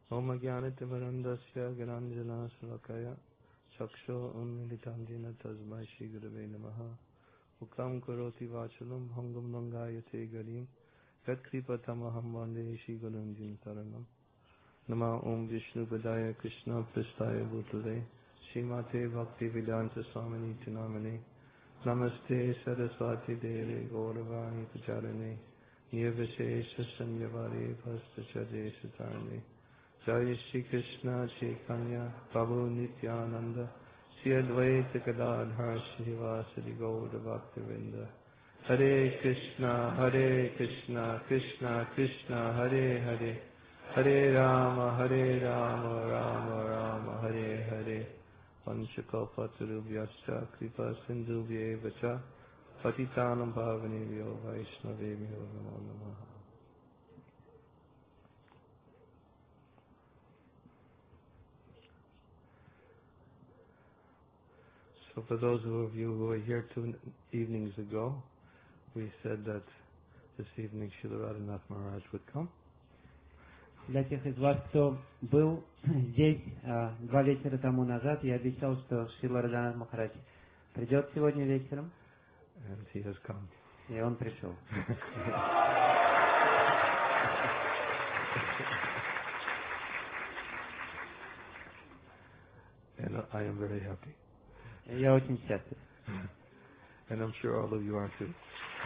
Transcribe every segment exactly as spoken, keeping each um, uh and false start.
Om Jnanatimirandasya Gyananjana Salakaya Chaksho Unmilitam Jena Tasmai Shri Gurave Namaha Ukam Karoti Vachalam Hangam Langayate Garim Yat Kripatamaham Vande Shri Gurunjin Saranam Nama Om Vishnu Padaya Krishna Pristaya Bhutale Srimate Bhakti Vedanta Swamini Tinamane Namaste Saraswati Deve Gauravani Pacharane Nirvishesha Sanyavari Vastachaje Satarane Jai Shri Krishna Chaitanya Prabhu Nityananda Shri Advaita Gadadhar Srivasadi Gaura Bhaktivinda Hare Krishna Hare Krishna Krishna Krishna Hare Hare Hare Rama Hare Rama Rama Rama Hare Hare Panchakalpatarubhyascha Kripa Sindhubhyevacha Patitanam Bhavanebhyo Vaishnavebhyo Namo Namaha. So for those of you who were here two evenings ago, we said that this evening Srila Radhanath Maharaj would come. Для тех из вас, кто был здесь а, два вечера тому назад, я обещал, что Шрила Радханат Махарадж придет сегодня вечером. And he has come. И он пришел. And I am very happy. Я очень счастлив. And I'm sure all of you are too.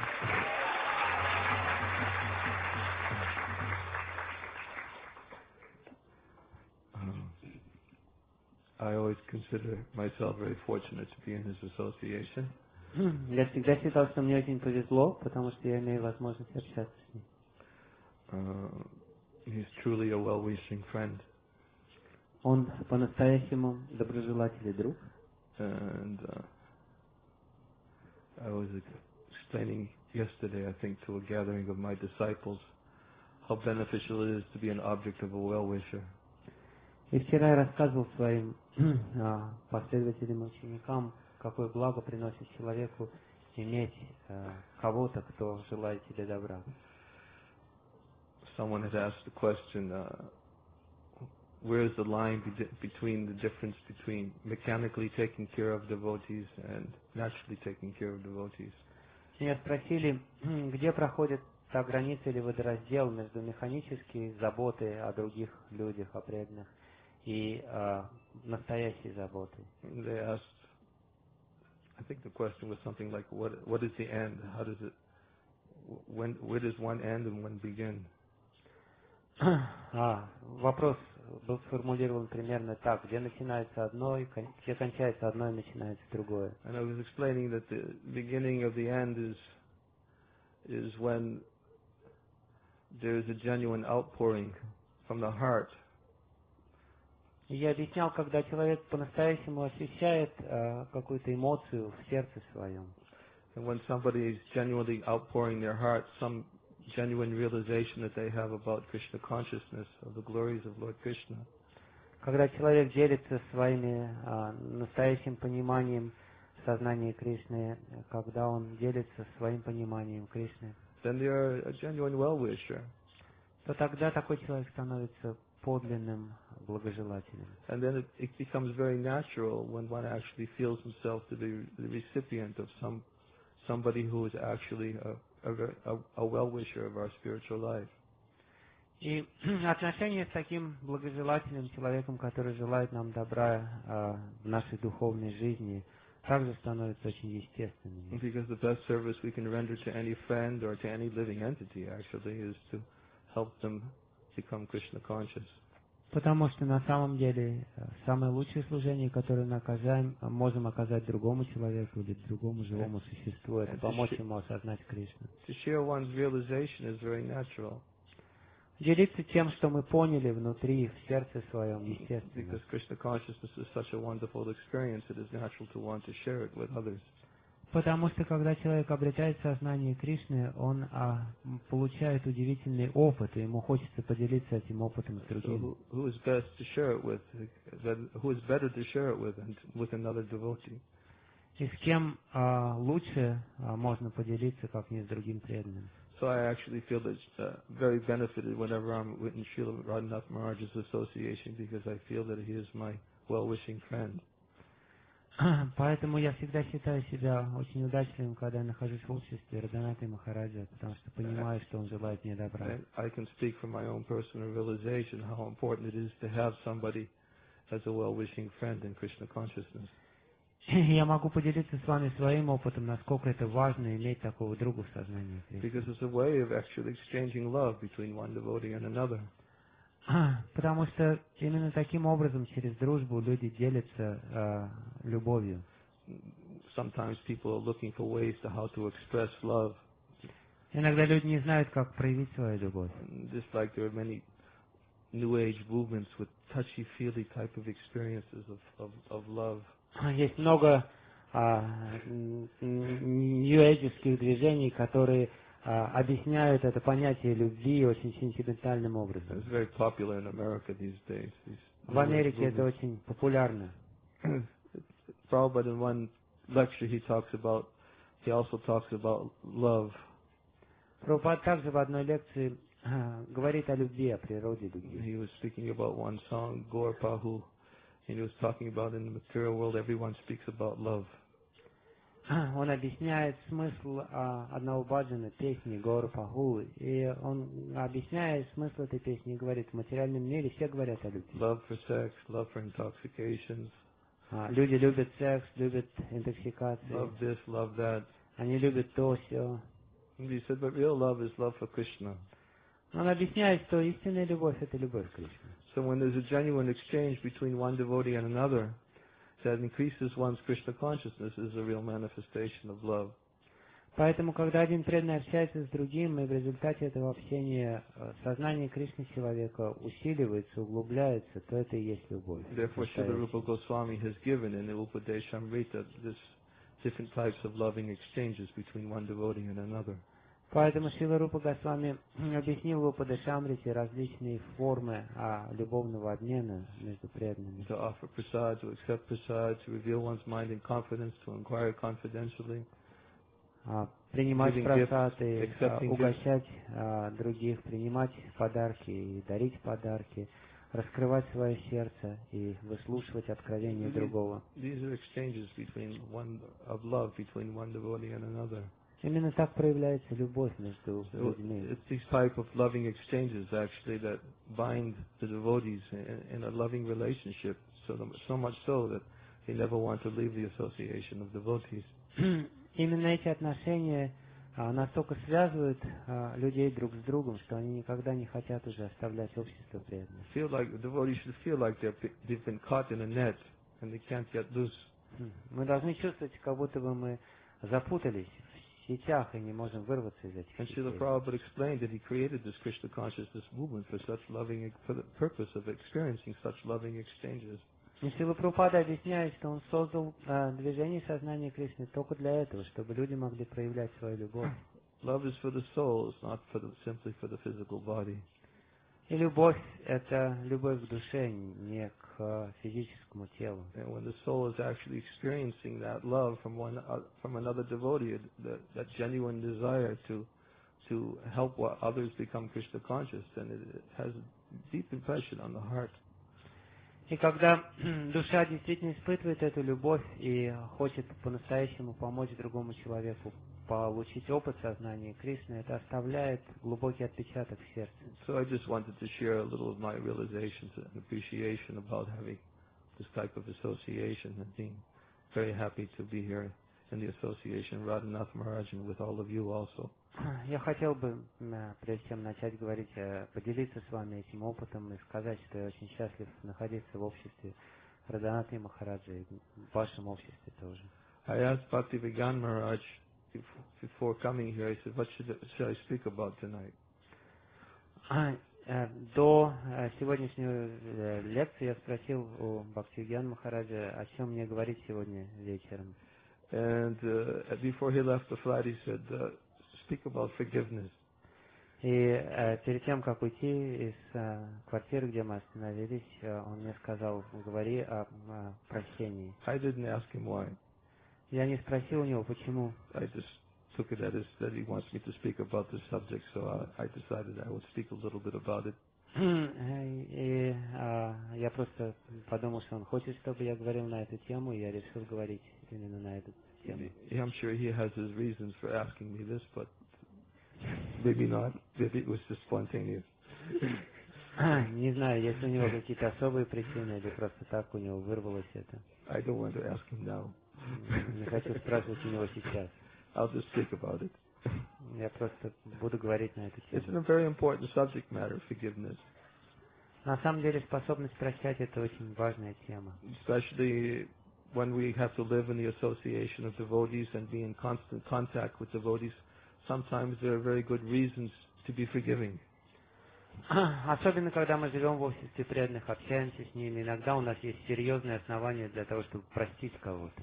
Um, I always consider myself very fortunate to be in his association. Я всегда считал, что мне очень повезло, потому что я имею возможность общаться с ним. Uh, he's truly a well-wishing friend. Он по-настоящему доброжелатель и друг. And uh, I was explaining yesterday, I think, to a gathering of my disciples, how beneficial it is to be an object of a well-wisher. И вчера я рассказывал своим последователям и ученикам, какое благо приносит человеку иметь кого-то, кто желает тебе добра. Someone had asked the question, uh, where is the line be between the difference between mechanically taking care of devotees and naturally taking care of devotees? Меня спросили, где проходит та граница или водораздел между механической заботой о других людях, о преданных, и э, настоящей заботой. They asked, I think the question was something like, what what is the end? How does it, when, where does one end and when begin? А, вопрос был сформулирован примерно так: где начинается одно, и где кончается одно и начинается другое. And I was explaining that the beginning of the end is is when there is a genuine outpouring from the heart. И я объяснял, когда человек по-настоящему ощущает э, какую-то эмоцию в сердце своем. And when somebody is genuinely outpouring their heart, some genuine realization that they have about Krishna consciousness, of the glories of Lord Krishna. Когда человек делится своими а, настоящим пониманием сознания Кришны, когда он делится своим пониманием Кришны, then they are a genuine well-wisher. То тогда такой человек становится подлинным благожелателем. And then it, it becomes very natural when one actually feels himself to be the recipient of some somebody who is actually a A, a, a well-wisher of our spiritual life. И отношения с таким благожелательным человеком, который желает нам добра э, в нашей духовной жизни, также становятся очень естественными. Because the best service we can render to any friend or to any living entity actually is to help them become Krishna conscious. Потому что на самом деле самое лучшее служение, которое мы оказаем, можем оказать другому человеку или другому живому существу, это помочь ему осознать Кришну. To share one's realization is very natural. Делиться тем, что мы поняли внутри, в сердце своем, естественно. Because Krishna consciousness is such a wonderful experience, it is natural to want to share it with others. Потому что когда человек обретает сознание Кришны, он а, получает удивительный опыт, и ему хочется поделиться этим опытом с другими. So who, who is best to share it with? Who is better to share it with and with another devotee? И с кем а, лучше а, можно поделиться, как не с другим преданным? So I actually feel that uh, very benefited whenever I'm with Srila Radhanath Maharaj's association, because I feel that he is my well-wishing friend. Поэтому я всегда считаю себя очень удачливым, когда я нахожусь в обществе Радханатха Махараджа, потому что понимаю, что он желает мне добра. I can speak from my own personal realization how important it is to have somebody as a well-wishing friend in Krishna consciousness. Я могу поделиться с вами своим опытом, насколько это важно иметь такого друга в сознании Кришны. Because it's a way of actually exchanging love between one devotee and another. Потому что именно таким образом, через дружбу, люди делятся э, любовью. Sometimes people are looking for ways to how to express love. Иногда люди не знают, как проявить свою любовь. Just like there are many New Age movements with touchy-feely type of experiences of, of, of love. Есть много нью-эйджевских движений, которые а, объясняют это понятие любви очень сентиментальным образом. It's very popular in America these days. These В Америке это очень популярно. Prabhupada in one lecture he talks about, he also talks about love. Прабхупад также в одной лекции а, говорит о любви, о природе любви. He was speaking about one song, Gaur Pahu, and he was talking about in the material world everyone speaks about love. Он объясняет смысл а, одного баджана, песни Гаура Паху, и он, объясняет смысл этой песни, говорит, в материальном мире все говорят о любви. Love for sex, love for intoxications. А, люди любят секс, любят интоксикацию. Love this, love that. Они любят то, все. And he said, but real love is love for Krishna. Он объясняет, что истинная любовь — это любовь к Кришне. So when there's a genuine exchange between one devotee and another, that increases one's Krishna consciousness is a real manifestation of love. Поэтому, когда один преданный общается с другим, и в результате этого общения сознание Кришны человека усиливается, углубляется, то это и есть любовь. Therefore, Srila Rupa Goswami has given in the Upadeshamrita this different types of loving exchanges between one devotee and another. Поэтому Шрила Рупа Госвами объяснил в Упадешамрите различные формы а, любовного обмена между преданными. To offer prasad, to accept prasad, to reveal one's mind in confidence, to inquire confidentially. А, принимать прасады, а, угощать а, других, принимать подарки и дарить подарки, раскрывать свое сердце и выслушивать откровения другого. These are exchanges between one of love between one devotee and another. Именно так проявляется любовь между людьми. It's these type of loving exchanges actually that bind the devotees in, in a loving relationship, so, the, so much so that they never want to leave the association of devotees. Именно эти отношения а, настолько связывают а, людей друг с другом, что они никогда не хотят уже оставлять общество преданных. Feel like the devotees should feel like they've they've been caught in a net and they can't get loose. Мы должны чувствовать, как будто бы мы запутались в сетях и не можем вырваться из этих And сетей. Srila Prabhupada explained that he created this Krishna consciousness movement for such loving, for the purpose of experiencing such loving exchanges. И Шрила Прабхупада объясняет, что он создал а, движение сознания Кришны только для этого, чтобы люди могли проявлять свою любовь. Love is for the soul, it's not for the, simply for the physical body. И любовь — это любовь к душе, не к а, физическому телу. And when the soul is actually experiencing that love from one uh, from another devotee, that, that genuine desire to to help what others become Krishna conscious, then it, it has a deep impression on the heart. И когда душа действительно испытывает эту любовь и хочет по-настоящему помочь другому человеку получить опыт сознания Кришны, это оставляет глубокий отпечаток в сердце. So I just wanted to share a little of my realizations and appreciation about having this type of association and being very happy to be here in the association, Radhanath Maharaj, and with all of you also. Я хотел бы, прежде чем начать говорить, поделиться с вами этим опытом и сказать, что я очень счастлив находиться в обществе Радханатха Махараджа и в вашем обществе тоже. I asked Bhaktivedanta Maharaj before coming here, I said, what should, should I speak about tonight? До сегодняшней лекции я спросил у Бхактивидана Махараджа, о чем мне говорить сегодня вечером. And uh, before he left the flat, he said, uh, speak about forgiveness. И э, перед тем, как уйти из э, квартиры, где мы остановились, э, он мне сказал, говори о, о прощении. I didn't ask him why. Я не спросил у него, почему. I just took it as that he wants me to speak about this subject, so I, I decided I would speak a little bit about it. И а, я просто подумал, что он хочет, чтобы я говорил на эту тему, и я решил говорить именно на эту тему. I'm sure he has his reasons for asking me this, but maybe not. Maybe it was just spontaneous. Не знаю, есть у него какие-то особые причины, или просто так у него вырвалось это. I don't want to ask him now. Не хочу спрашивать у него сейчас. I'll just speak about it. Я просто буду говорить на эту It's тему. a very important subject matter, forgiveness. На самом деле способность прощать — это очень важная тема. Especially when we have to live in the association of devotees and be in constant contact with devotees, sometimes there are very good reasons to be forgiving. Особенно, когда мы живем в обществе преданных, общаемся с ними, иногда у нас есть серьезные основания для того, чтобы простить кого-то.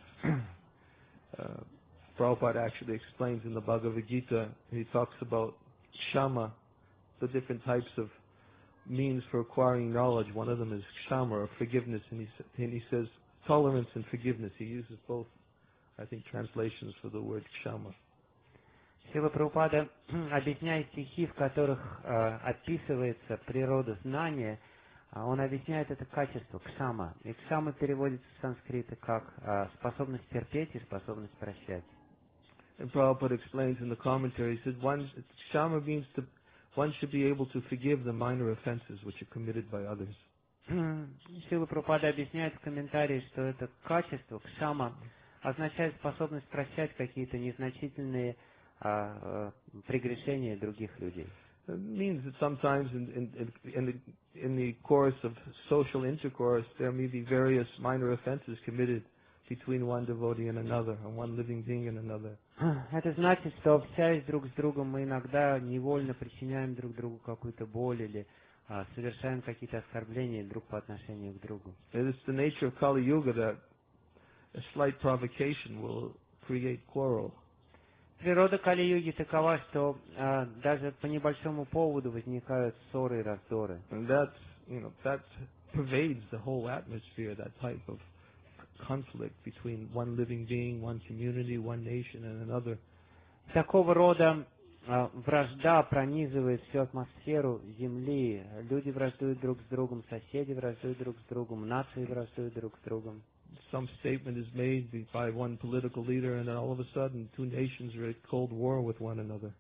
Uh, Prabhupada actually explains in the Bhagavad Gita, he talks about kshama, the different types of means for acquiring knowledge. One of them is kshama, or forgiveness, and he, and he says tolerance and forgiveness. He uses both, I think, translations for the word kshama. Шрила Прабхупада, объясняя стихи, в которых э, описывается природа знания, он объясняет это качество кшама. И кшама переводится с санскрита как э, способность терпеть и способность прощать. And Prabhupada explains in the commentary, he says, one, kshama means to, one should be able to forgive the minor offenses which are committed by others. Шрила Прабхупада объясняет в комментарии, что это качество кшама означает способность прощать какие-то незначительные а, а, прегрешения других людей. It means that sometimes in, in, in, the, in the course of social intercourse, there may be various minor offenses committed between one devotee and another, and one living being and another. Это значит, что общаясь друг с другом, мы иногда невольно причиняем друг другу какую-то боль или а, совершаем какие-то оскорбления друг по отношению к другу. It is the nature of Kali Yuga that a slight provocation will create quarrel. Природа Кали-юги такова, что а, даже по небольшому поводу возникают ссоры и раздоры. And that's, you know, that pervades the whole atmosphere, that type of conflict between one living being, one community, one nation and another. Такого рода а, вражда пронизывает всю атмосферу Земли. Люди враждуют друг с другом, соседи враждуют друг с другом, нации враждуют друг с другом. Some statement is made by one political leader, and then all of a sudden, two nations are at cold war with one another.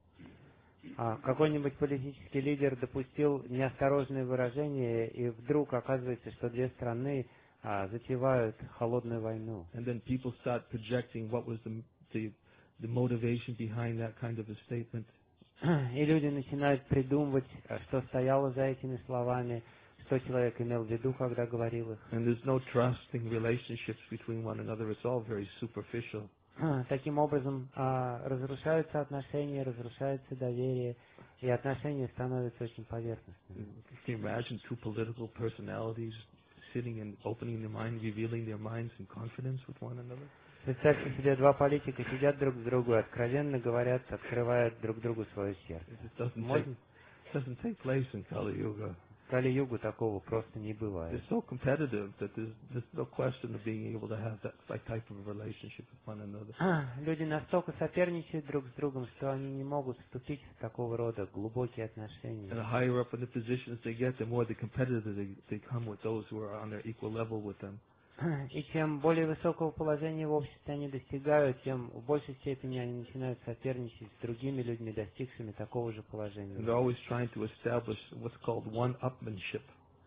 А, какой-нибудь политический лидер допустил неосторожное выражение, и вдруг оказывается, что две страны а, затевают холодную войну. And then people start projecting what was the, the the motivation behind that kind of a statement. И люди начинают придумывать, что стояло за этими словами, что человек имел в виду, когда говорил их. And there's no trusting relationships between one another. It's all very superficial. Таким образом, а, разрушаются отношения, разрушается доверие, и отношения становятся очень поверхностными. Can you imagine two political personalities sitting and opening their mind, revealing their minds in confidence with one another? Представьте себе, два политика сидят друг с другом и откровенно говорят, открывают друг другу свое сердце. It doesn't take, Можно? doesn't take place in Kali Yuga. В Кали-югу такого просто не бывает. They're so competitive that there's, there's no question of being able to have that, that type of a relationship with one another. Люди настолько соперничают друг с другом, что они не могут вступить в такого рода глубокие отношения. And the higher up in the positions they get, the more the competitive they, they come with those who are on their equal level with them. И чем более высокого положения в обществе они достигают, тем в большей степени они начинают соперничать с другими людьми, достигшими такого же положения. And they're always trying to establish what's called one-upmanship.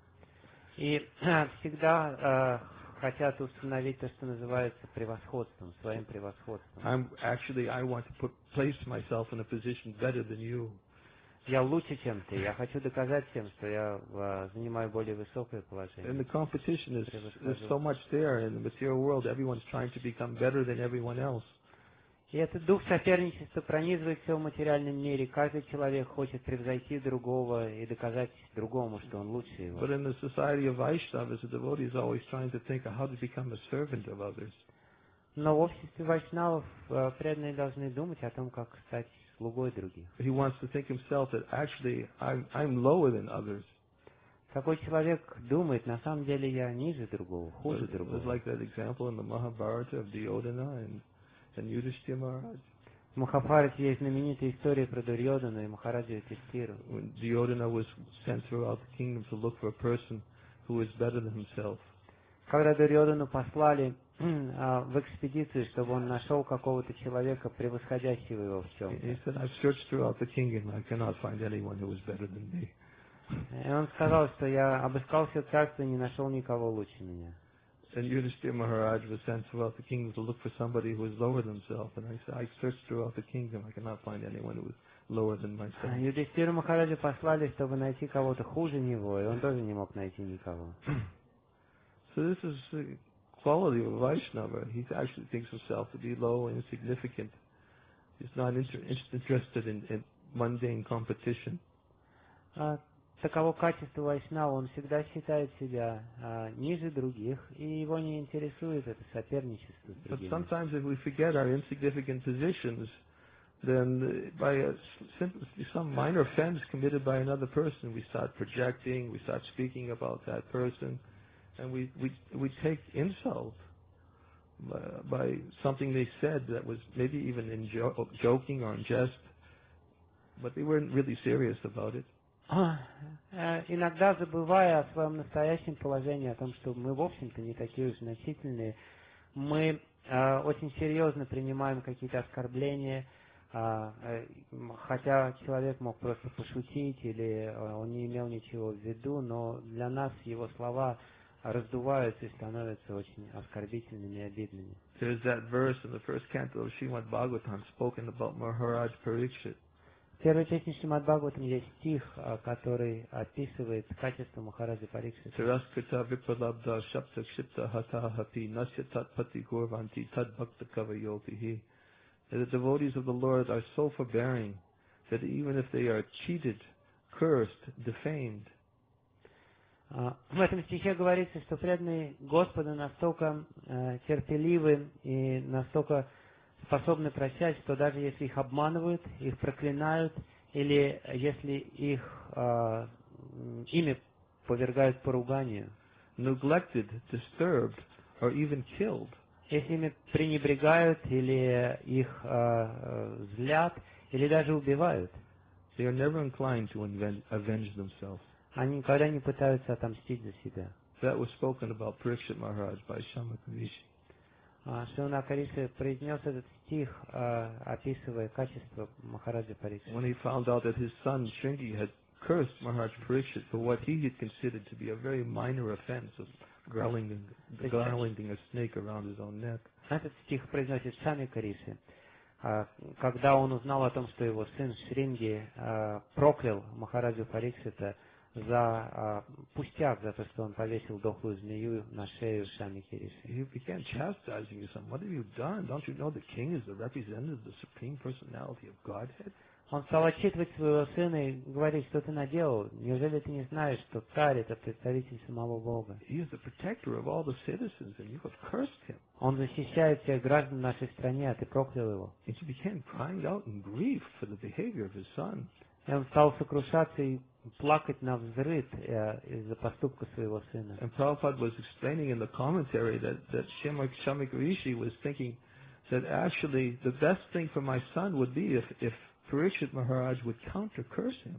И всегда э, хотят установить то, что называется превосходством, своим превосходством. I'm actually, I want to put, place myself in a position better than you. Я лучше, чем ты. Я хочу доказать всем, что я э, занимаю более высокое положение. And the competition is, there's so much there in the material world. Everyone's trying to become better than everyone else. И этот дух соперничества пронизывает все в материальном мире. Каждый человек хочет превзойти другого и доказать другому, что он лучше его. But in the society of Vaishnavas, the devotee is always trying to think of how to become a servant of others. Но в обществе вайшнавов э, преданные должны думать о том, как стать слугой других. He wants to think himself that actually I'm, I'm lower than others. Такой человек думает, на самом деле я ниже другого, хуже It was другого. like that example in the Mahabharata of Duryodhana and, and Yudhishthira Maharaj. В Махабхарате есть знаменитая история про Дурьодана и Махараджа Юдхиштиру. When Duryodhana was sent throughout the kingdom to look for a person who was better than himself. Когда Дурьодану послали а, в экспедицию, чтобы он нашел какого-то человека, превосходящего его в чем-то. He said, I've searched throughout the kingdom, I cannot find anyone who is better than me. И он сказал, что я обыскал все царство и не нашел никого лучше меня. And Yudhishthira Maharaj was sent throughout the kingdom to look for somebody who was lower than himself. And I said, I searched throughout the kingdom, I cannot find anyone who was lower than myself. Юдхиштиру Махараджа послали, чтобы найти кого-то хуже него, и он тоже не мог найти никого. So this is the quality of a Vaishnava. He actually thinks himself to be low and insignificant. He's not inter interested in, in mundane competition. А, таково качество Вайшнава, он всегда считает себя а, ниже других, и его не интересует это соперничество с But другими. sometimes if we forget our insignificant positions, then by a, simply some minor offense committed by another person, we start projecting, we start speaking about that person, and we, we, we take insult by, by something they said that was maybe even in jo joking or in jest, but they weren't really serious about it. Иногда, забывая о своем настоящем положении, о том, что мы, в общем-то, не такие уж значительные, мы э, очень серьезно принимаем какие-то оскорбления, э, э, хотя человек мог просто пошутить или э, он не имел ничего в виду, но для нас его слова раздуваются и становятся очень оскорбительными и обидными. There's that verse in the first canto of Srimad Bhagavatam spoken about Maharaj Parikshit. В первой части Шримад Бхагаватам есть стих, который описывает качество Махараджа Парикшита. Teraskrita vipalabda shapta kshipta hatahapi nasya tatpati gorvanti tadbhakta kavayotihi. The devotees of the Lord are so forbearing that even if they are cheated, cursed, defamed, в этом стихе говорится, что преданные Господа настолько э, терпеливы и настолько способны прощать, что даже если их обманывают, их проклинают, или если их э, ими повергают поруганию, neglected, disturbed, or even killed, если ими пренебрегают, или их э, злят, или даже убивают, they are never inclined to avenge themselves. Они никогда не пытаются отомстить за себя. That was spoken about Parikshit Maharaj by Shamak Rishi. Шримад Кариши произнес этот стих, описывая качество Махараджа Парикшита. When he found out that his son Shringi had cursed Maharaj Parikshit for what he had considered to be a very minor offense of garlanding, garlanding a snake around his own neck. Этот стих произносит Шами Кариши. Когда он узнал о том, что его сын Шринги проклял Махараджа Парикшита за а, пустяк, за то, что он повесил дохлую змею на шею Шами Кариши. He began chastising his son. What have you done? Don't you know the king is the representative of the supreme personality of Godhead? Он стал отчитывать своего сына и говорить, что ты наделал. Неужели ты не знаешь, что царь — это представитель самого Бога? He is the protector of all the citizens, and you have cursed him. Он защищает всех граждан нашей страны, а ты проклял его. And he began crying out in grief for the behavior of his son. И он стал сокрушаться и плакать навзрыд из-за поступка своего сына. And Prabhupada was explaining in the commentary that, that Shamak, Shamak Rishi was thinking that actually the best thing for my son would be if, if Parikshit Maharaj would counter-curse him.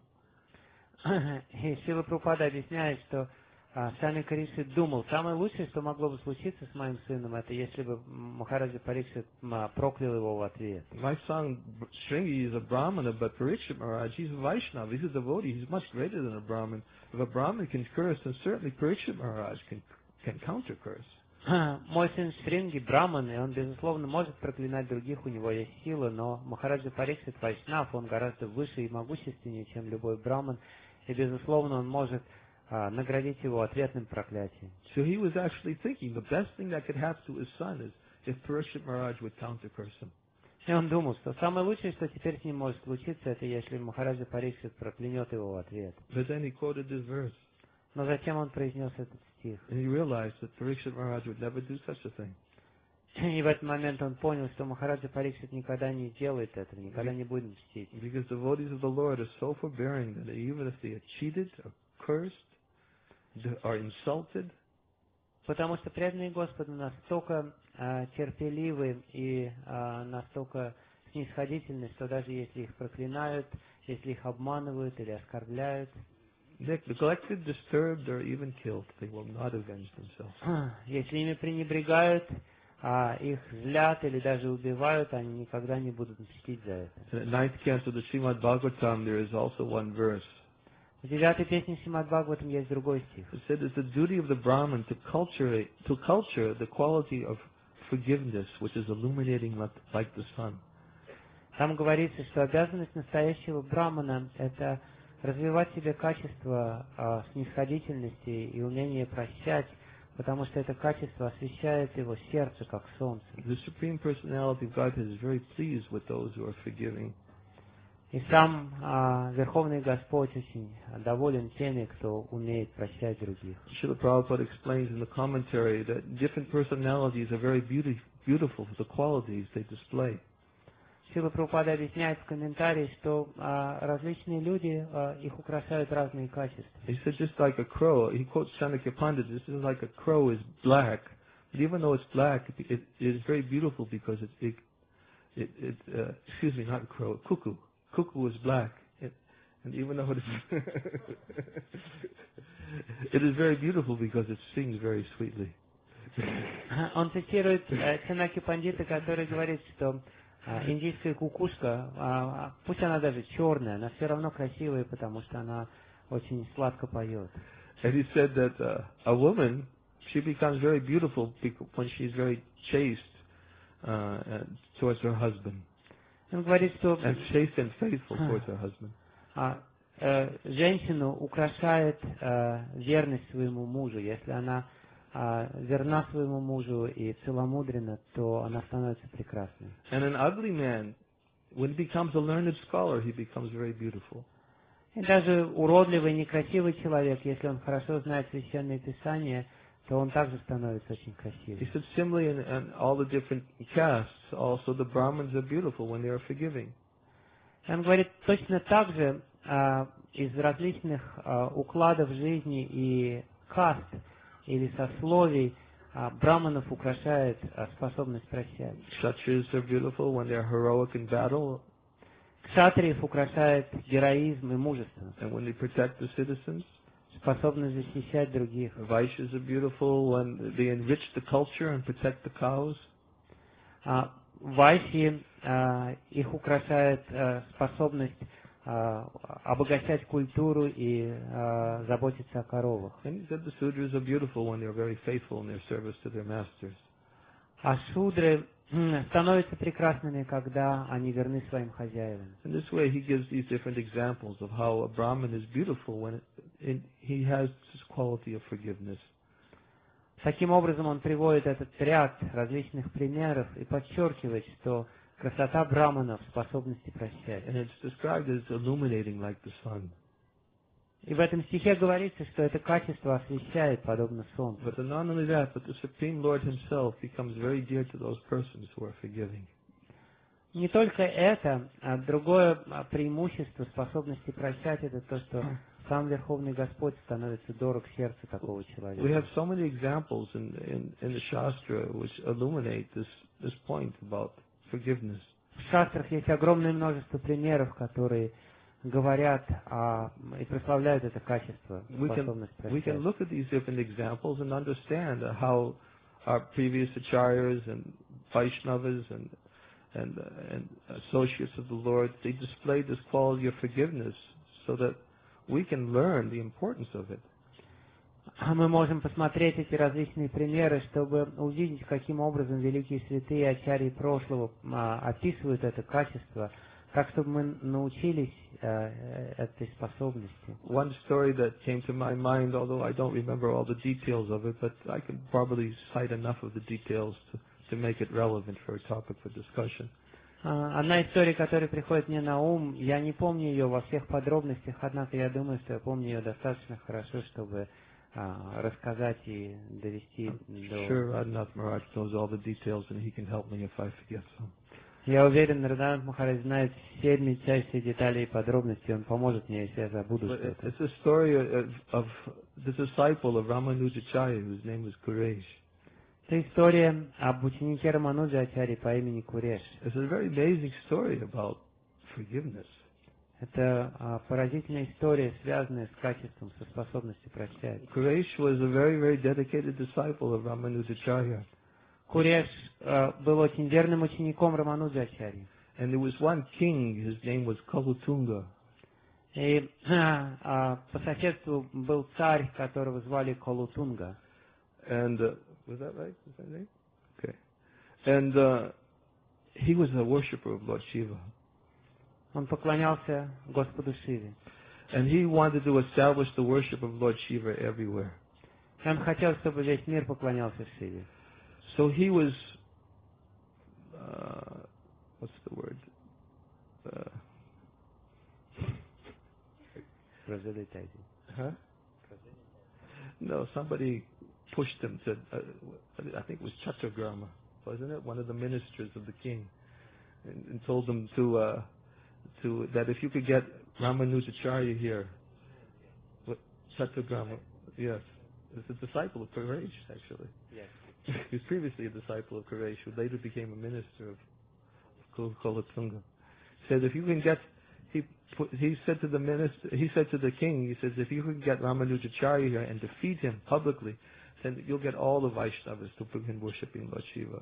И Шрила Прабхупада объясняет, что Шами Кариши думал, самое лучшее, что могло бы случиться с моим сыном, это если бы Махараджа Парикшит проклял его в ответ. My son Shringi is a Brahmana, but Parikshit Maharaj, he's a Vaishnava, he's a devotee, he's much greater than a Brahmin. If a Brahmin can curse, then certainly Parikshit Maharaj can, can counter-curse. Мой сын Шринги Браман, и он, безусловно, может проклинать других, у него есть сила, но Махараджа Парикшит Вайшнав, он гораздо выше и могущественнее, чем любой Браман, и, безусловно, он может а, наградить его ответным проклятием. So he was actually thinking the best thing that could happen to his son is if Parikshit Maharaj would counter-curse him. И он думал, что самое лучшее, что теперь с ним может случиться, это если Махараджа Парикшит проклянет его в ответ. But then he quoted this verse. Но затем он произнес этот стих. And he realized that Parikshit Maharaj would never do such a thing. И в этот момент он понял, что Махараджа Парикшит никогда не сделает этого, никогда не будет мстить. Because the devotees of the Lord are so forbearing that even if they are cheated or cursed or insulted, потому что преданные Господу настолько а, терпеливы и а, настолько снисходительность, что даже если их проклинают, если их обманывают или оскорбляют, neglected, disturbed, or even killed, they will not avenge themselves. если ими пренебрегают, а их злят или даже убивают, они никогда не будут мстить за это. In the ninth canto of the Srimad Bhagavatam, there is also one verse. В девятой песне Шримад Бхагаватам есть другой стих. It said it's the duty of the Brahmin to cultivate, to culture the quality of forgiveness, which is illuminating like, like the sun. Там говорится, что обязанность настоящего брамана – это развивать в себе качество а, снисходительности и умение прощать, потому что это качество освещает его сердце, как солнце. The Supreme Personality of Godhead is very pleased with those who are forgiving. И сам а, Верховный Господь очень доволен теми, кто умеет прощать других. Srila Prabhupada explains in the commentary that different personalities are very beauty, beautiful for the qualities they display. Шрила Прабхупада объясняет в комментарии, что а, различные люди, а, их украшают разные качества. He said just like a crow, he quotes Chanakya Pandit, this is like a crow is black, but even though it's black, it, it, it is very beautiful because it, it, it, it uh, excuse me, not a crow, cuckoo. Cuckoo is black, it, and even though it is, it is very beautiful because it sings very sweetly. Он цитирует Чанаки Пандита, который говорит, что а, индийская кукушка, а, пусть она даже черная, она все равно красивая, потому что она очень сладко поет. And he said that uh, a woman, she becomes very beautiful when she's very chaste uh, towards her husband. Он говорит, что And chaste and faithful towards her husband. а, э, женщину украшает э, верность своему мужу. Если она э, верна своему мужу и целомудренна, то она становится прекрасной. And an ugly man, when he becomes a learned scholar, he becomes very beautiful. И даже уродливый, некрасивый человек, если он хорошо знает Священное Писание, то он также становится очень He красивым. said similarly in, in all the different castes, also the Brahmins are beautiful when they are forgiving. Он говорит, точно так же а, из различных а, укладов жизни и каст или сословий а, браманов украшает а, способность прощать. Kshatriyas are beautiful when they are heroic in battle Кшатриев украшает героизм и мужество, and when they protect the citizens. способность защищать других. Vaishyas are beautiful when they enrich the culture and protect the cows. А, вайши, а, их украшает а, способность а, обогащать культуру и а, заботиться о коровах. And he said the Sudras are beautiful when they are very faithful in their service to their masters. А шудры м, становятся прекрасными, когда они верны своим хозяевам. In this way, he gives these different examples of how a Brahmin is beautiful when it, it, he has this quality of forgiveness. Таким образом, он приводит этот ряд различных примеров и подчеркивает, что красота браманов в способности прощать. And it's described as illuminating like the sun. И в этом стихе говорится, что это качество освещает, подобно солнцу. But not only that, but the Supreme Lord himself becomes very dear to those persons who are forgiving. Не только это, а другое преимущество способности прощать, это то, что сам Верховный Господь становится дорог сердцу такого We человека. have so many examples in, in, in the Shastra which illuminate this, this point about forgiveness. В шастрах есть огромное множество примеров, которые говорят о, и прославляют это качество, We can, способность we can прощать. look at these different examples and understand how our previous acharyas and Vaishnavas and, and, uh, and associates of the Lord, they displayed this quality of forgiveness so that we can learn the importance of it. Мы можем посмотреть эти различные примеры, чтобы увидеть, каким образом великие святые ачарьи прошлого а, описывают это качество, так, чтобы мы научились э, этой способности. One story that came to my mind, although I don't remember all the details of it, but I can probably cite enough of the details to, to make it relevant for a topic for discussion. А, Одна история, которая приходит мне на ум, я не помню ее во всех подробностях, однако я думаю, что я помню ее достаточно хорошо, чтобы а, рассказать и довести до... Sure, Radhanath Maharaj knows all the details and he can help me if I forget some. Я уверен, Радханаth Махарадж знает все мельчайшие детали и подробности, он поможет мне, если я забуду But it- что-то. it's a story of, of the disciple of Ramanujacharya whose name was Kuresh. Это история об ученике Рамануджачари по имени Куреш. It's a very amazing story about forgiveness. Это а, поразительная история, связанная с качеством, со способностью прощать. Kuresh was a very, very dedicated disciple of Ramanujacharya. Куреш а, был очень верным учеником Рамануджачари. And there was one king, his name was Kalatunga. И а, а, по соседству был царь, которого звали Колутунга. And, uh, was that right? Was that name? Okay. And uh, he was a worshiper of Lord Shiva. Он поклонялся Господу Шиве. And he wanted to establish the worship of Lord Shiva everywhere. И он хотел, чтобы весь мир поклонялся Шиве. So he was, uh, what's the word? Uh, huh? No, somebody pushed him to, uh, I think it was Chaturgrama, wasn't it? One of the ministers of the king. And, and told them to, uh, to, that if you could get Ramanujacharya here, what, Chaturgrama, yes, is a disciple of Kuresh, actually. Yes. He was previously a disciple of Kuresh, who later became a minister of Kolatunga. Said if you can get, he put, he said to the minister, he said to the king, he says if you can get Ramanujacharya here and defeat him publicly, then you'll get all the Vaishnavas to begin worshipping Lord Shiva.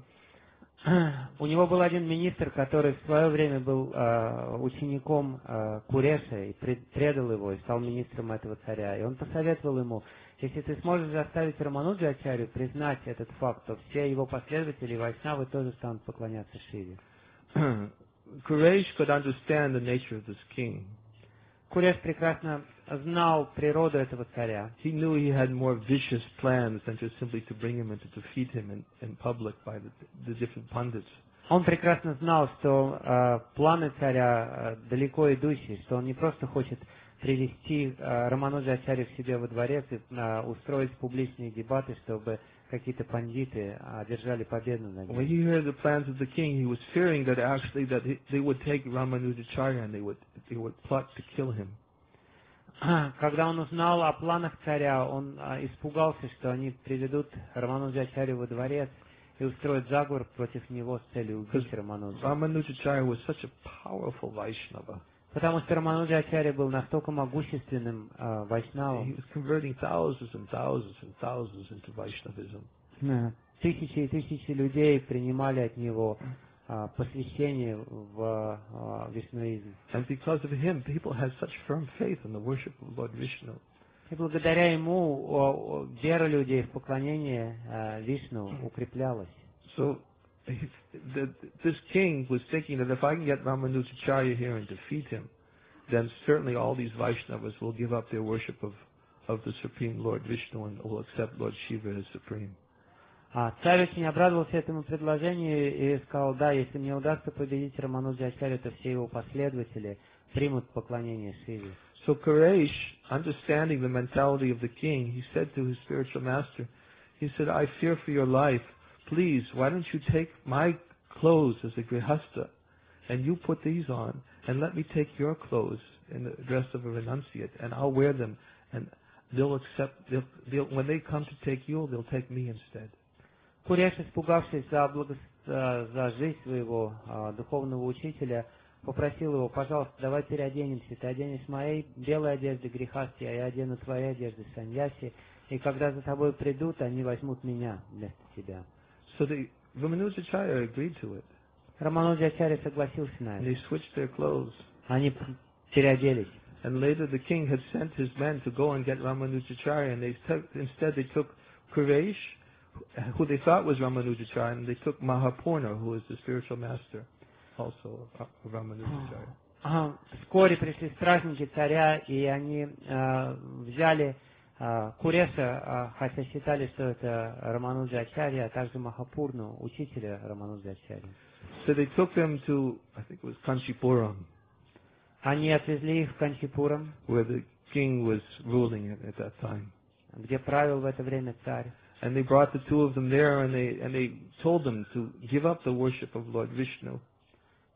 У него был один министр, который в свое время был э, учеником э, Куреша и пред, предал его и стал министром этого царя. И он посоветовал ему, если ты сможешь заставить Рамануджачарью признать этот факт, то все его последователи, вайшнавы, тоже станут поклоняться Шиве. Kuresh could understand the nature of this king. Куреш прекрасно знал природу этого царя. He knew he had more vicious plans than just simply to bring him and to defeat him in, in public by the, the different pundits. Он прекрасно знал, что э, планы царя э, далеко идущие, что он не просто хочет привести э, Рамануджачарью к себе во дворец и э, устроить публичные дебаты, чтобы какие-то пандиты одержали победу над ним. When he heard the plans of the king, he was fearing that actually that he, they would take Ramanujacharya and they would they would plot to kill him. Когда он узнал о планах царя, он э, испугался, что они приведут Рамануджачарью во дворец и устроят заговор против него с целью убить Рамануджа. Ramanujacharya was such a powerful Vaishnava. Потому что Рамануджачаря был настолько могущественным э, вайшнавом. He was converting thousands and thousands and thousands into Vaishnavism. Тысячи и тысячи людей принимали от него э, посвящение в э, вишнуизм. And because of him, people had such firm faith in the worship of Lord Vishnu. И благодаря ему о, о, вера людей в поклонение э, Вишну укреплялась. So the, this king was thinking that if I can get Ramanujacharya here and defeat him, then certainly all these Vaishnavas will give up their worship of, of the Supreme Lord Vishnu and will accept Lord Shiva as Supreme. А царь очень обрадовался этому предложению и сказал, да, если мне удастся победить Рамануджачарью, то все его последователи примут поклонение Шиве. So Kuresh, understanding the mentality of the king, he said to his spiritual master, he said, I fear for your life. Please, why don't you take my clothes as a grihasta, and you put these on, and let me take your clothes in the dress of a renunciate, and I'll wear them, and they'll accept, they'll, they'll, when they come to take you, they'll take me instead. Куреш, испугавшись за, благо... за жизнь своего а, духовного учителя, попросил его, пожалуйста, давай переоденемся, ты оденешь моей белой одежды грехасти, а я одену твоей одежды саньяси, и когда за тобой придут, они возьмут меня вместо тебя. So the Ramanujacharya agreed to it. Рамануджачарья согласился на And это. they switched their clothes. Они переоделись. And later the king had sent his men to go and get Ramanujacharya, and they took, instead they took Kuresh, who they thought was Ramanujacharya, and they took Mahapurna, who was the spiritual master also of Ramanujacharya. Вскоре пришли стражники царя, и они э, взяли э, Куреша, э, хотя считали, что это Рамануджачарья, а также Махапурну, учителя Рамануджачарьи. So they took them to, I think it was Kanchipuram. Они отвезли их в Канчипурам, Where the king was ruling at, at that time. где правил в это время царь. And they brought the two of them there, and they and they told them to give up the worship of Lord Vishnu.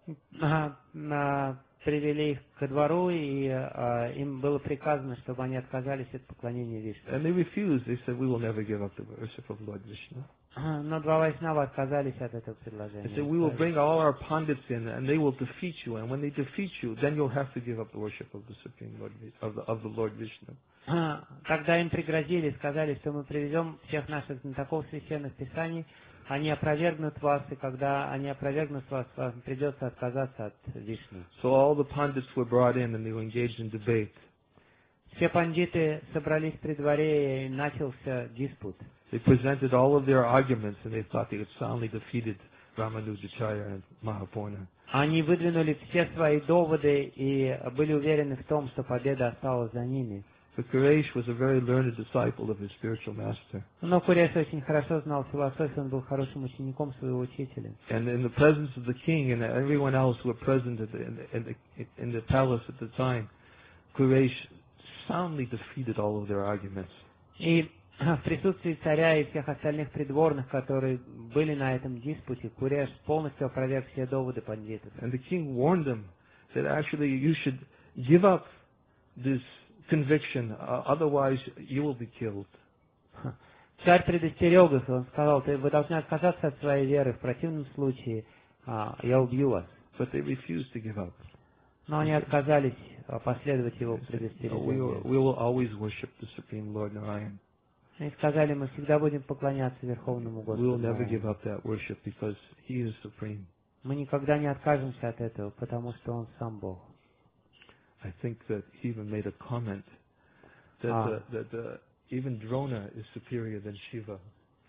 а, а, привели их ко двору, и а, им было приказано, чтобы они отказались от поклонения Вишну. And they refused. They said, we will never give up the worship of Lord Vishnu. А, Но два вайшнава отказались от этого They предложения. said, we will bring all our pundits in, and they will defeat you. And when they defeat you, then you'll have to give up the worship of the Supreme Lord, Vi- of the, of the Lord Vishnu. А, Когда им пригрозили, сказали, что мы приведем всех наших знатоков священных писаний, они опровергнут вас, и когда они опровергнут вас, вам придется отказаться от Вишну. So all the pundits were brought in, and they were engaged in debate. Все пандиты собрались при дворе, и начался диспут. They presented all of their arguments, and they thought they had soundly defeated Ramanujacharya and Mahapurna. Они выдвинули все свои доводы и были уверены в том, что победа осталась за ними. But Quresh was a very learned disciple of his spiritual master. Но Куреш очень хорошо знал философию, он был хорошим учеником своего учителя. And in the presence of the king and everyone else who were present at the, in, the, in, the, in the palace at the time, Quresh soundly defeated all of their arguments. И в присутствии царя и всех остальных придворных, которые были на этом диспуте, Куреш полностью опроверг все доводы пандитов. And the king warned them that actually you should give up this conviction, uh, otherwise you will be killed. Царь предостерег их, он сказал, ты, вы должны отказаться от своей веры, в противном случае а, я убью вас. But they refused to give up. Но они отказались а, последовать его They said, "No, we, will, предостережению. we will always worship the Supreme Lord Narayan. Они сказали, мы всегда будем поклоняться Верховному We will Господу. never give Нараяне. up that worship because He is supreme. Мы никогда не откажемся от этого, потому что Он сам Бог. I think that he even made a comment that, Ah. uh, that uh, even Drona is superior than Shiva.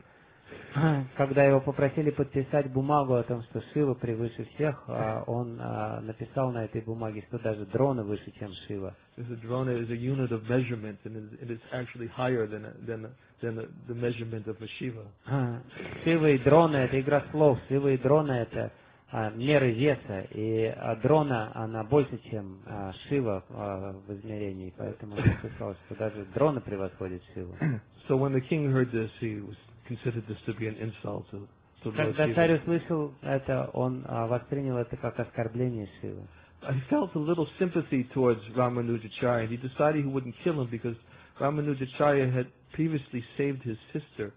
Когда его попросили подписать бумагу о том, что Шива превыше всех, а, он а, написал на этой бумаге, что даже Дрона выше, чем Шива. Because the Drona is a unit of measurement, and it- it is actually higher than than than the, the measurement of a Shiva. А, Шива и Дрона — это игра слов. Шива и Дрона — это а, меры веса. И а, Дрона, она больше, чем а, Шива а, в измерении. Поэтому он сказал, что даже Дрона превосходит Шиву. So when the king heard this, he was considered this to be an insult to, to Lord Когда царь Shiva. услышал это, он а, воспринял это как оскорбление Шивы. He felt a little sympathy towards Ramanujacharya, and he decided he wouldn't kill him because Ramanujacharya had previously saved his sister.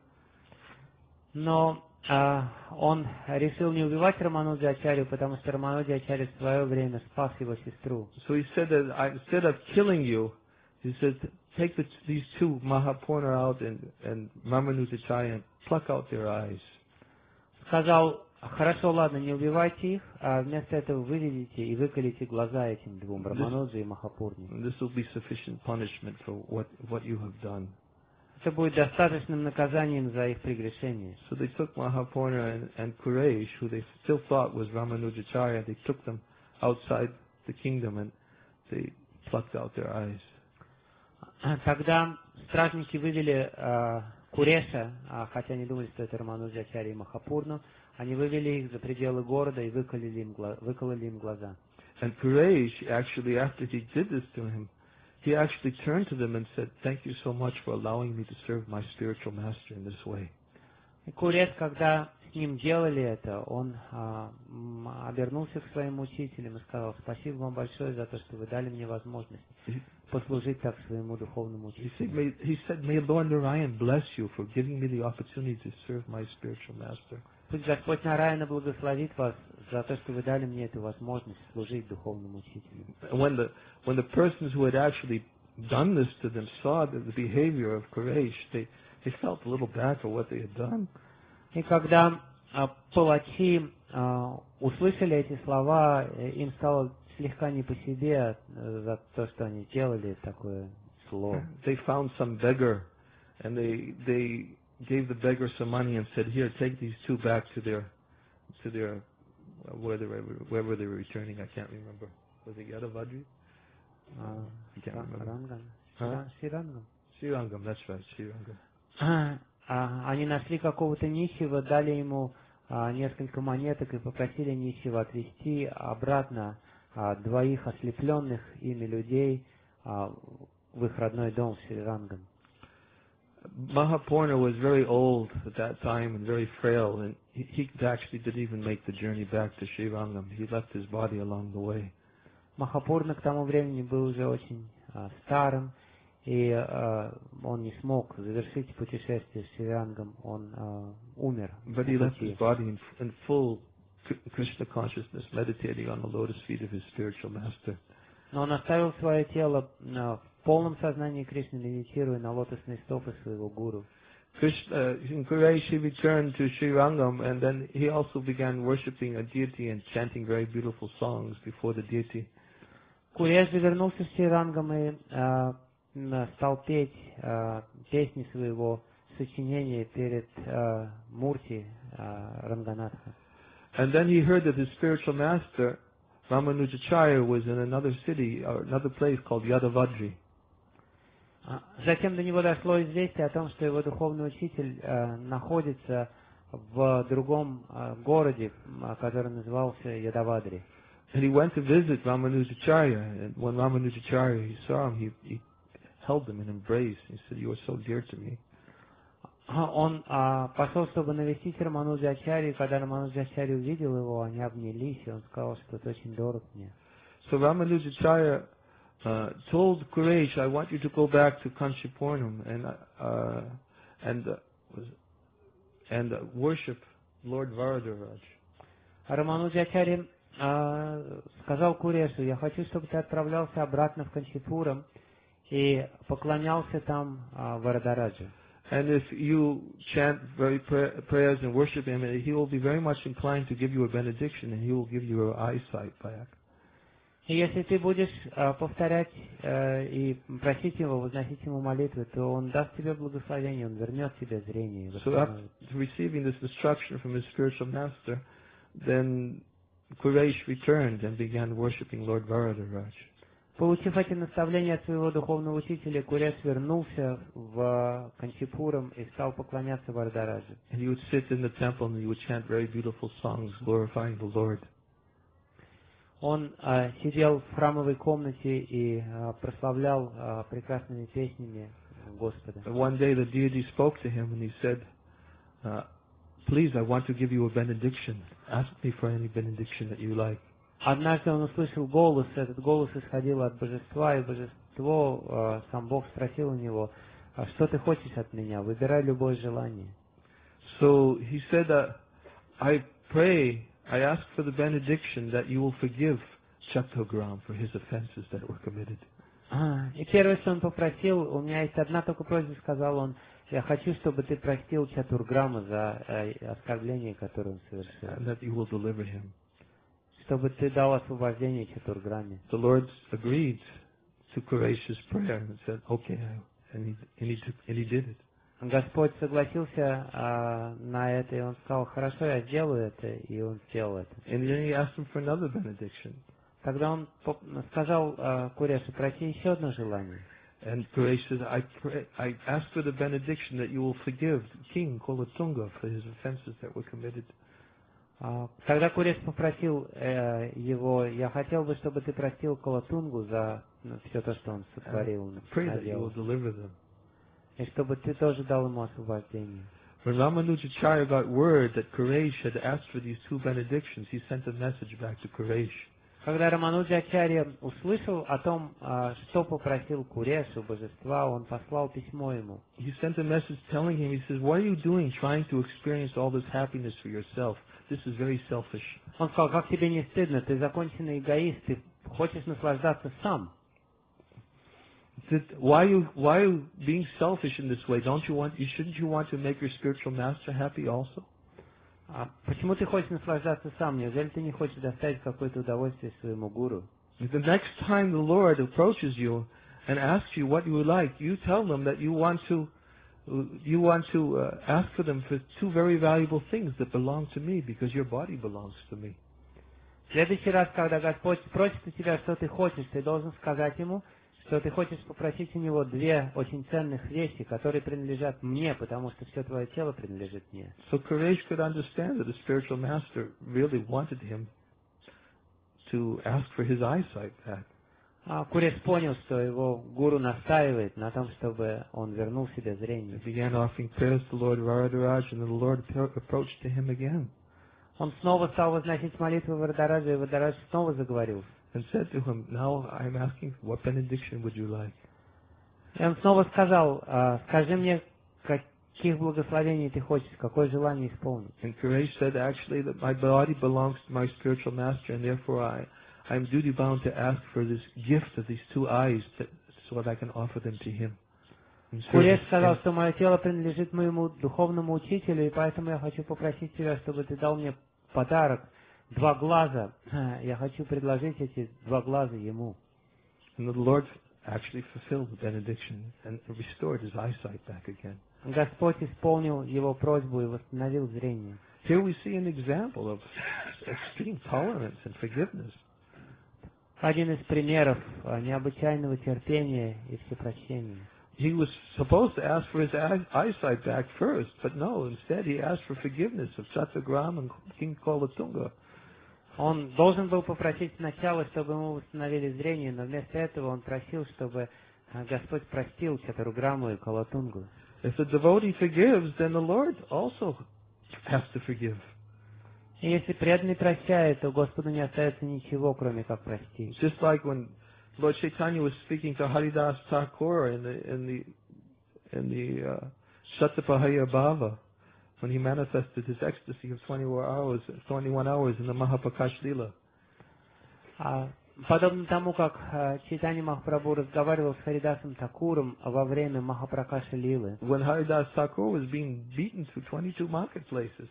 Но а, он решил не убивать Рамануджачарью, потому что Рамануджачарья в свое время спас его сестру. So he said that I, instead of killing you, he said, take the, these two Mahapurna out and, and Ramanujacharya and pluck out their eyes. Сказал, хорошо, ладно, не убивайте их, а вместо этого выведите и выколите глаза этим двум, Рамануджи и Махапурне. And this will be sufficient punishment for what, what you have done. Это будет достаточным наказанием за их прегрешение. So they took Mahapurna and, and Quresh, who they still thought was Ramanujacharya, they took them outside the kingdom and they plucked out their eyes. Тогда стражники вывели а, Куреша, а, хотя они думали, что это Рамануджачарья и Махапурну, они вывели их за пределы города и выкололи им, гла- выкололи им глаза. And Quresh, actually, after he did this to him, he actually turned to them and said, thank you so much for allowing me to serve my spiritual master in this way. И Куреш, когда с ним делали это, он а, м, обернулся к своим учителям и сказал, спасибо вам большое за то, что вы дали мне возможность послужить так своему духовному He said, учителю. may, he said, may Lord Narayan bless you for giving me the opportunity to serve my spiritual master. Пусть Господь Нараяна благословит вас за то, что вы дали мне эту возможность служить духовному учителю. And when the, when the persons who had actually done this to them saw the, the behavior of Quresh, they, they felt a little bad for what they had done. И когда а, палачи а, услышали эти слова, э, им стало слегка не по себе э, за то, что они делали такое зло. They found some beggar, and they, they gave the beggar some money and said, here, take these two back to their, to their, uh, where they were, wherever they were returning. I can't remember. Was it Yadavadri? А, I can't Ра- remember. Рангам? А? Шира- Ширангам? Srirangam, that's right, Srirangam. А, а, Они нашли какого-то нищего, дали ему а, несколько монеток и попросили нищего отвезти обратно а, двоих ослепленных ими людей а, в их родной дом в Шри-Рангам. Mahapurna was very old at that time and very frail, and he, he actually didn't even make the journey back to Srirangam. He left his body along the way. Махапурна к тому времени был уже очень а, старым, и а, он не смог завершить путешествие с Шривангом, он а, умер. But he left his body in, in full Krishna consciousness, meditating on the lotus feet of his spiritual master. Но он оставил свое тело а, в полном сознании Кришны, медитируя на лотосные стопы своего гуру. Krishna, in Quraysh, he returned to Srirangam, and then he also began worshipping a deity and chanting very beautiful songs before the deity. Куреш же вернулся в Шrirангам и а, стал петь а, песни своего сочинения перед а, Мурти а, Ранганатха. And then he heard that his spiritual master, Ramanujacharya, was in another city, or another place called Yadavadri. Затем до него дошло известие о том, что его духовный учитель а, находится в другом а, городе, а, который назывался Ядавадри. And he went to visit Ramanujacharya, and when Ramanujacharya he saw him, he, he held him in embrace. He said, "You are so dear to me." Он а, пошел, чтобы навестить Рамануджачарью, и когда Рамануджачарья увидел его, они обнялись, и он сказал, что это очень дорог мне. So Ramanujacharya uh, told Quraysh, "I want you to go back to Kanchipurnam and uh, and uh, and uh, worship Lord Varadaraj." Рамануджачарья а, сказал Курешу: "Я хочу, чтобы ты отправлялся обратно в Канчипурам и поклонялся там а, Варадараджу. And if you chant very pray, prayers and worship him, he will be very much inclined to give you a benediction, and he will give you your eyesight back." И если ты будешь а, повторять а, и просить его, возносить ему молитвы, то он даст тебе благословение, он вернет тебе зрение. So after receiving this instruction from his spiritual master, then Quraysh returned and began worshipping Lord Varadaraj. Получив эти наставления от своего духовного учителя, Куреш вернулся в Канчипурам и стал поклоняться Варадараджу. And he would sit in the temple and he would chant very beautiful songs glorifying the Lord. Он а, сидел в храмовой комнате и а, прославлял а, прекрасными песнями Господа. And one day the deity spoke to him and he said, uh, "Please, I want to give you a benediction. Ask me for any benediction that you like." Однажды он услышал голос, этот голос исходил от божества, и божество, э, сам Бог спросил у него: "А что ты хочешь от меня? Выбирай любое желание." So he said, uh, "I pray, I ask for the benediction that you will forgive Chattogram for his offenses that were committed." И первое, что он попросил: "У меня есть одна только просьба", сказал он: "Я хочу, чтобы ты простил Чатурграма за э, оскорбление, которое он совершил. And that you will deliver him." Чтобы ты дал освобождение Чатурграме. The Lord agreed to Quraysh's prayer and said, "Okay," and he, and he, took, and he did it. Господь согласился а, на это, и он сказал: "Хорошо, я сделаю это", и он сделал это. And then he asked him for another benediction. Тогда он сказал а, Курешу: "Проси еще одно желание." And Quraysh said, I, pray, I ask for the benediction that you will forgive King Kolatunga for his offenses that were committed. Тогда Куреш попросил э, его: "Я хотел бы, чтобы ты простил Колатунгу за ну, все то, что он сотворил, наделал. И чтобы ты тоже дал ему освобождение." When Ramanujacharya got word that Quraysh had asked for these two benedictions, he sent a message back to Quraysh. Когда Рамануджачарья услышал о том, что попросил Куреш у божества, он послал письмо ему. He sent a message telling him, he says, "What are you doing trying to experience all this happiness for yourself? This is very selfish." Он сказал: "Как тебе не стыдно? Ты законченный эгоист, ты хочешь наслаждаться сам. Why are you why are you being selfish in this way? Don't you want you shouldn't you want to make your spiritual master happy also?" А почему ты хочешь наслаждаться сам? Неужели ты не хочешь доставить какое-то удовольствие своему гуру? The next time the Lord approaches you and asks you what you would like, you tell them that you want to you want to uh, ask for them for two very valuable things that belong to me because your body belongs to me. В следующий раз, когда Господь просит у тебя, что ты хочешь, ты должен сказать ему, что ты хочешь попросить у него две очень ценных вещи, которые принадлежат мне, потому что все твое тело принадлежит мне. So Quraysh could understand that the spiritual master really wanted him to ask for his eyesight back. А Курес понял, что его гуру настаивает на том, чтобы он вернул себе He зрение. began offering prayers to Lord Varadaraj, and the Lord approached to him again Он снова стал возносить молитвы Варадараджа, и Варадарадж снова заговорил. and said to him, "Now I'm asking, what benediction would you like?" И он снова сказал, «А, скажи мне, каких благословений ты хочешь, какое желание исполнить. And Quresh said, actually, that my body belongs to my spiritual master, and therefore I, I'm duty bound to ask for this gift of these two eyes, that, so that I can offer them to him. in service Куреш to сказал, him. что мое тело принадлежит моему духовному учителю, и поэтому я хочу попросить тебя, чтобы ты дал мне подарок, два глаза. Я хочу предложить эти два глаза ему. And the Lord actually fulfilled the benediction and restored his eyesight back again. Господь исполнил его просьбу и восстановил зрение. Here we see an example of extreme tolerance and forgiveness. Один из примеров а, необычайного терпения и всепрощения. He was supposed to ask for his eye- eyesight back first, but no, instead he asked for forgiveness of Chattogram and King Kolatunga. Он должен был попросить сначала, чтобы ему восстановили зрение, но вместо этого он просил, чтобы а, Господь простил Чатурграмму и Калатунгу. If the devotee forgives, then the Lord also has to forgive. И если преданный прощает, то Господу не остается ничего, кроме как простить. Just like when Lord Chaitanya was speaking to Haridas Thakur in the in the in the uh, Shatapahaya Bhava, when he manifested his ecstasy of twenty-one hours, twenty-one hours in the Mahapakash Lila. А, подобно тому, как а, Чайтанья Махапрабху разговаривал с Харидасом Такуром во время Махапракаши Лилы, When Haridas Thakur was being beaten through twenty-two marketplaces,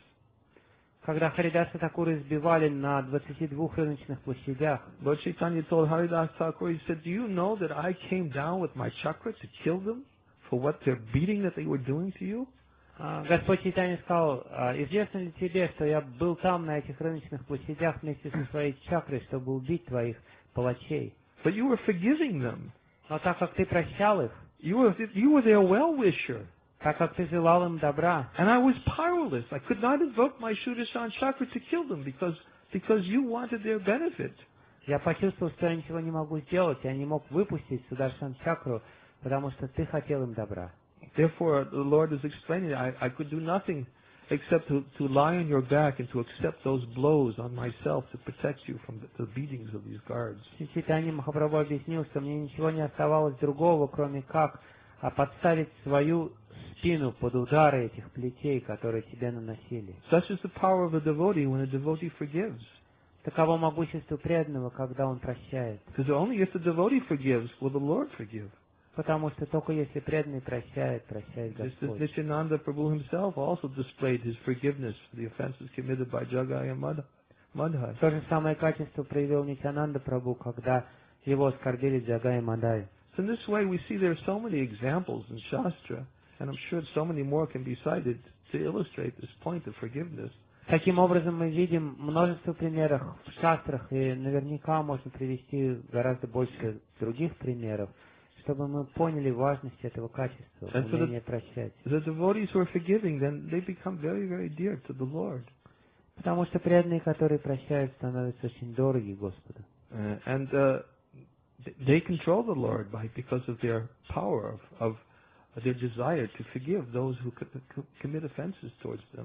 когда Харидаса Такура избивали на двадцати двух рыночных площадях, Lord Chaitanya told Haridas Thakur, he said, "Do you know that I came down with my chakra to kill them for what their beating that they were doing to you?" а, Господь Чайтанья сказал, «А, известно ли тебе, что я был там, на этих рыночных площадях, вместе со своей чакрой, чтобы убить твоих палачей? But you were forgiving them. Но так как ты прощал их, You were you were their well-wisher. так как ты желал им добра, And I was powerless. I could not invoke my Shuddhasan chakra to kill them because, because you wanted their benefit. я почувствовал, что я ничего не могу сделать, я не мог выпустить Сударшан чакру, потому что ты хотел им добра. Therefore, the Lord is explaining, I, I could do nothing except to, to lie on your back and to accept those blows on myself to protect you from the, the beatings of these guards. И Чайтанья Махапрабху объяснил, что мне ничего не оставалось другого, кроме как а, подставить свою спину под удары этих плетей, которые тебе наносили. Such is the power of a devotee when a devotee forgives. Таково могущество преданного, когда он прощает. Because only if the devotee forgives will the Lord forgive. Потому что только если преданный прощает, прощает Just as Господь. Nityananda Prabhu himself also displayed his forgiveness for the offenses committed by Jagai and Madh- Madhai. То же самое качество проявил Нитянанда Прабху, когда его оскорбили Джагай и Мадай. So in this way we see there are so many examples in Shastra, and I'm sure so many more can be cited to illustrate this point of forgiveness. Таким образом, мы видим множество примеров в шастрах, и наверняка можно привести гораздо больше других примеров, чтобы мы поняли важность этого качества, And for the- умение прощать. The devotees who are forgiving, then they become very, very dear to the Lord. Потому что преданные, которые прощают, становятся очень дороги Господу. Uh, and uh, th- they control the Lord by because of their power, of, of their desire to forgive those who co- co- commit offenses towards them.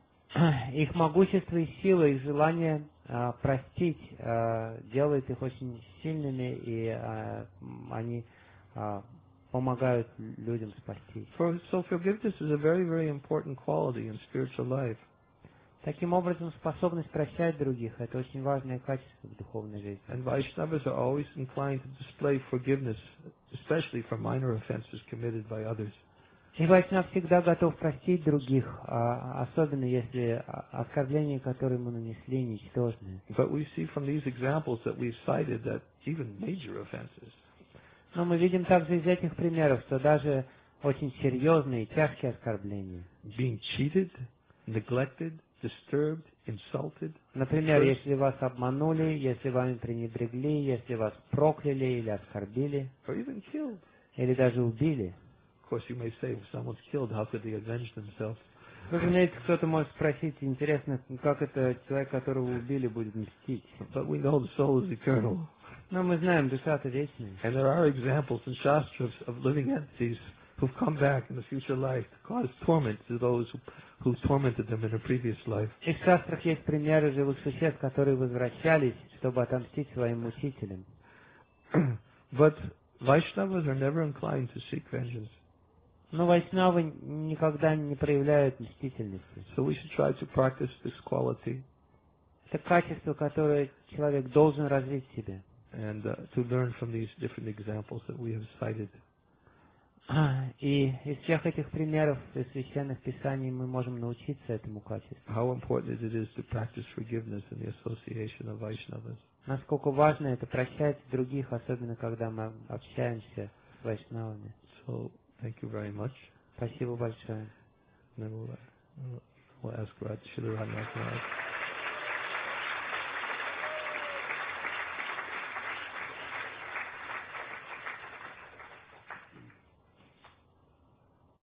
Их могущество и сила, их желание а, простить а, делает их очень сильными, и а, м, они а, помогают людям спастись. For, so forgiveness is a very, very important quality in spiritual life. Таким образом, способность прощать других – это очень важное качество в духовной жизни. And Vaishnavas are always inclined to display forgiveness, especially for minor offenses committed by others. И Вайшнав всегда готов простить других, а, особенно если а, оскорбления, которые ему нанесли, ничтожные. But we see from these examples that we've cited that even major offenses, Но мы видим также из этих примеров, что даже очень серьезные и тяжкие оскорбления. being cheated, neglected, disturbed, insulted, Например, First- если вас обманули, если вами пренебрегли, если вас прокляли или оскорбили, or even killed. или даже убили. Of course, you may say, if someone's killed, how could they avenge themselves? Разумеется, кто-то может спросить, интересно, как это человек, которого убили, будет мстить. But we know the soul is eternal. Но мы знаем, душа это вечная. And there are examples in Shastras of living entities who've come back in the future life to cause torment to those who, who tormented them in a previous life. И в шастрах есть примеры живых существ, которые возвращались, чтобы отомстить своим мучителям. But Vaishnavas are never inclined to seek vengeance. Но вайшнавы никогда не проявляют мстительности. So we should try to practice this quality. Это качество, которое человек должен развить в себе. And uh, to learn from these different examples that we have cited. И из всех этих примеров из священных писаний мы можем научиться этому качеству. How important it is to practice forgiveness in the association of Vaishnavas. Насколько важно это прощать других, особенно когда мы общаемся с вайшнавами. So, thank you very much. Спасибо большое. And then we'll, uh, we'll ask Raj Shri Radhanath Maharaj.